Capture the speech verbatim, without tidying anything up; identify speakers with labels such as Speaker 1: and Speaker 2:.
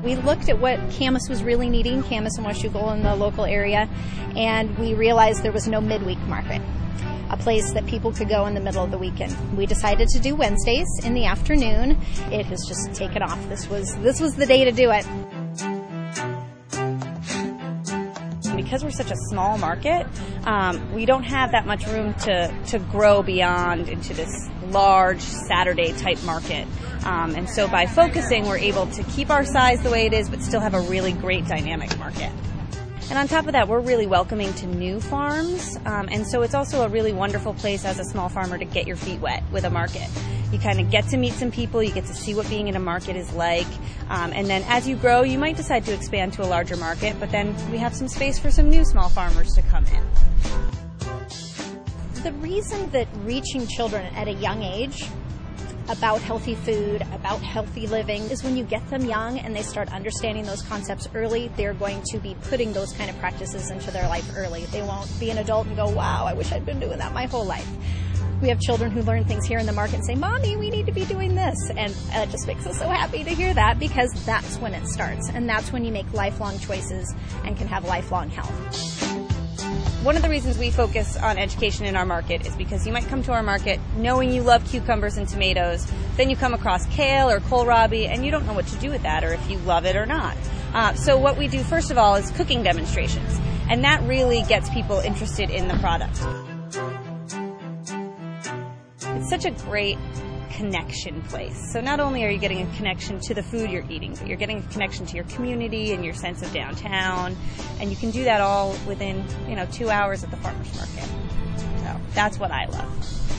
Speaker 1: we looked at what Camas was really needing, Camas and Washougal in the local area, and we realized there was no midweek market, a place that people could go in the middle of the weekend. We decided to do Wednesdays in the afternoon. It has just taken off. This was this was the day to do it.
Speaker 2: Because we're such a small market, um, we don't have that much room to, to grow beyond into this large Saturday type market. Um, and so by focusing, we're able to keep our size the way it is, but still have a really great dynamic market. And on top of that, we're really welcoming to new farms. Um, and so it's also a really wonderful place as a small farmer to get your feet wet with a market. You kind of get to meet some people, you get to see what being in a market is like, um, and then as you grow, you might decide to expand to a larger market, but then we have some space for some new small farmers to come in.
Speaker 1: The reason that reaching children at a young age about healthy food, about healthy living, is when you get them young and they start understanding those concepts early, they're going to be putting those kind of practices into their life early. They won't be an adult and go, wow, I wish I'd been doing that my whole life. We have children who learn things here in the market and say, Mommy, we need to be doing this. And it just makes us so happy to hear that, because that's when it starts. And that's when you make lifelong choices and can have lifelong health.
Speaker 2: One of the reasons we focus on education in our market is because you might come to our market knowing you love cucumbers and tomatoes, then you come across kale or kohlrabi and you don't know what to do with that or if you love it or not. Uh, so what we do first of all is cooking demonstrations, and that really gets people interested in the product. It's such a great connection place. So not only are you getting a connection to the food you're eating, but you're getting a connection to your community and your sense of downtown, and you can do that all within, you know, two hours at the farmer's market. So that's what I love.